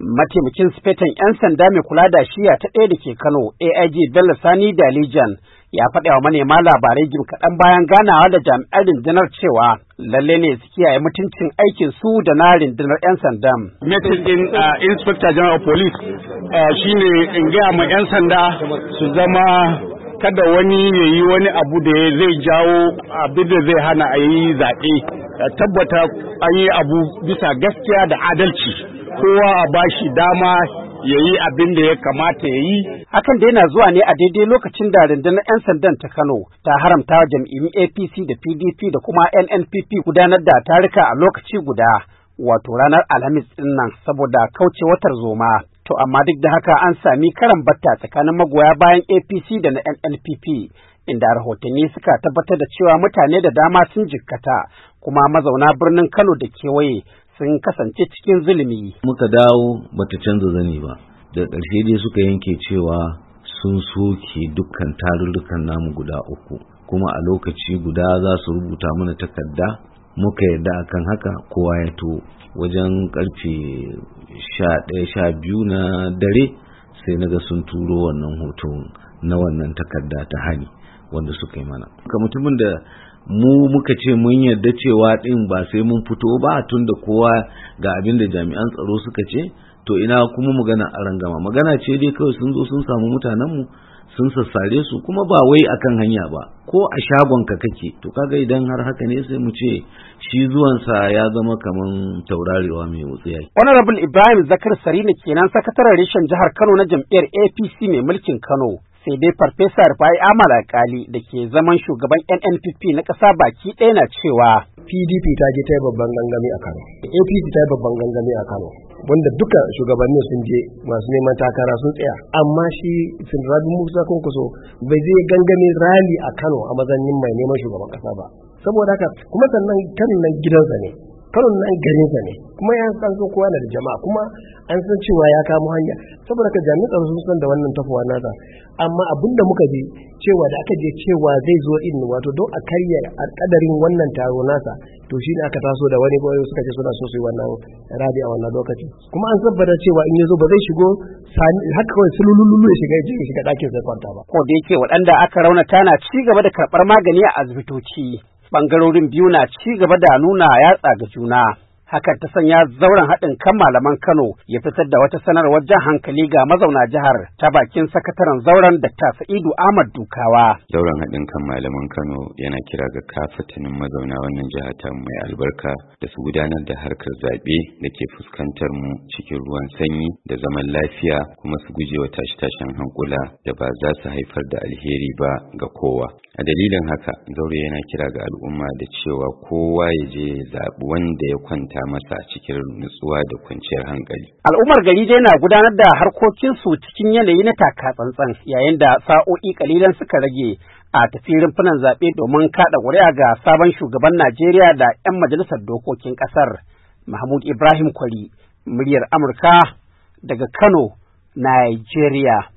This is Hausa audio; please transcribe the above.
Mataimakin sifetan 'yan sanda mai kula da shiya ta ɗaya da ke Kano, AIG Bello Sani Dalijan, ya faɗa wa manema labarai jim kaɗan bayan ganawa da jami'an rundunar cewa lalle ne su kiyaye mutuncin aikin su da na rundunar 'yan sandan. Metin din Inspector General of Police shine in gaya ma 'yan sanda su zama kada wani ya yi wani abu da zai jawo abin da zai hana a yi zaɓe. Tabbata an yi abu bisa gaskiya da adalci. Kowa a bashi dama ya yi abin da ya kamata ya yi. Hakan da yana zuwa ne a daidai lokacin da rundunar 'yan sandan ta Kano ta haramta wa jam'iyyun APC da PDP da kuma NNPP gudanar da tarika a lokaci guda, wato ranar Alhamis ɗin nan saboda kauce watar zoma. To amma duk da haka an sami karan batta tsakanin magoya bayan APC da na NNPP, inda rahotanni suka tabbatar da cewa mutane da dama sun jikkata, kuma mazauna birnin Kano da kewaye sun kasance cikin zulumi. Muka dawo bata canza zani ba, da ƙarshe dai suka yanke cewa sun soke dukkan tarurrukan namu guda 3, kuma a lokaci guda za su rubuta mana takarda. Muka yarda akan haka, kowa ya to wajen karfe 11-12 na dare sai naga sun turo wannan hoto na wannan takarda ta hani wanda suka yi mana. Mutumin da mu muka ce mun yarda cewa din ba sai mun fito ba, tunda kowa ga abin da jami'an tsaro suka ce, to ina kuma magana ce dai kawai sun zo sun samu mutanenmu sun sassare su, kuma ba wai akan hanya ba, ko a shagon ka kake. To kaga idan har haka ne sai mu ce shi zuwansa ya zama kaman taurarewa mai wutsiya. Honorable Ibrahim Zakar Sarina kenan sakataren reshen jihar Kano na jam'iyyar APC mai mulkin Kano. Sai dai Farfesa Rufai Amal Alkali da ke zaman shugaban NNPP na ƙasa baki ɗaya na cewa PDP ta je ta yi babban gangami a Kano, APC ta yi babban gangami a Kano, wanda duka shugabannin sun je, masu neman takara sun tsaya, amma shi Rabi Musa Kwankwaso bai je gangami rali a Kano a mazannin mai neman shugaban ƙasa ba. Saboda haka kuma sannan Kano nan gidansa ne, Kano nan garinsa ne, kuma ya san so kowa da jama'a, kuma an san cewa ya kamo hanya. Saboda haka jami'an tsaro sun san da wannan tafowa nasa, amma abin da muka je cewa da aka je cewa zai zo in wato don a karya alƙadarin wannan taro nasa, to shi ne aka taso da wani boye suka ce suna so su yi wannan radi a wannan lokaci, kuma an tabbata cewa in ya zo ba zai shigo haka kawai sulululu ya shiga ɗakin sai kwanta ba. Ko da yake waɗanda aka raunata na ci gaba da karɓar magani a asibitoci, ɓangarorin biyu na ci gaba da nuna yatsa ga juna. Hakan ta sanya zauren haɗin kan malaman Kano ya fitar da wata sanarwar jan hankali ga mazauna jihar ta bakin sakataren zauren Dr. Sa'idu Ahmad Dukawa. Zauren haɗin kan malaman Kano yana kira ga kafatanin mazauna wannan jiha ta mai albarka da su gudanar da harkar zaɓe da ke fuskantar mu cikin ruwan sanyi da zaman lafiya, kuma su gujewa tashe-tashen hankula da ba za su haifar da alheri ba ga kowa. A dalilin haka, zaure yana kira ga al'umma da cewa kowa ya je zaɓi wanda ya kwanta masa cikin nutsuwa da kwanciyar hankali. Al'ummar gari dai na gudanar da harkokinsu cikin yanayi na taka tsantsan, yayin da sa'o'i kalilan suka rage a tafi rumfunan zaɓe domin kaɗa ƙuri'a ga sabon shugaban Najeriya da 'yan majalisar dokokin ƙasar. Mahmud Ibrahim Kwari, muryar Amurka daga Kano, Najeriya.